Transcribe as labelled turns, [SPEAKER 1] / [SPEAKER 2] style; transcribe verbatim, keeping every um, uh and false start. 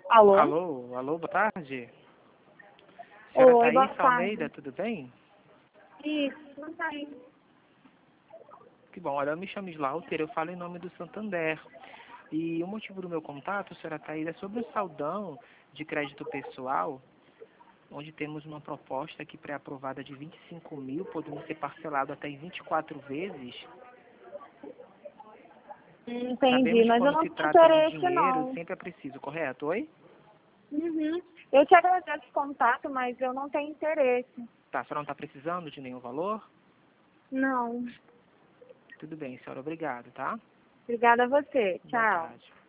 [SPEAKER 1] Alô?
[SPEAKER 2] Alô, alô, boa tarde. Senhora
[SPEAKER 1] Oi, boa
[SPEAKER 2] Thaís
[SPEAKER 1] tarde.
[SPEAKER 2] Almeida, tudo bem?
[SPEAKER 1] Isso, não tem.
[SPEAKER 2] Que bom, olha, eu me chamo Slaughter, eu falo em nome do Santander. E o motivo do meu contato, senhora Thaís, é sobre um saldão de crédito pessoal, onde temos uma proposta aqui pré-aprovada de vinte e cinco mil, podendo ser parcelado até em vinte e quatro vezes.
[SPEAKER 1] Entendi,
[SPEAKER 2] Sabemos que
[SPEAKER 1] mas eu
[SPEAKER 2] quando
[SPEAKER 1] não
[SPEAKER 2] se
[SPEAKER 1] tenho
[SPEAKER 2] trata de
[SPEAKER 1] interesse,
[SPEAKER 2] dinheiro,
[SPEAKER 1] não.
[SPEAKER 2] sempre é preciso, correto? Oi?
[SPEAKER 1] Uhum. Eu te agradeço o contato, mas eu não tenho interesse.
[SPEAKER 2] Tá, a senhora não está precisando de nenhum valor?
[SPEAKER 1] Não.
[SPEAKER 2] Tudo bem, senhora, obrigado, tá?
[SPEAKER 1] Obrigada a você.
[SPEAKER 2] Boa
[SPEAKER 1] Tchau.
[SPEAKER 2] tarde.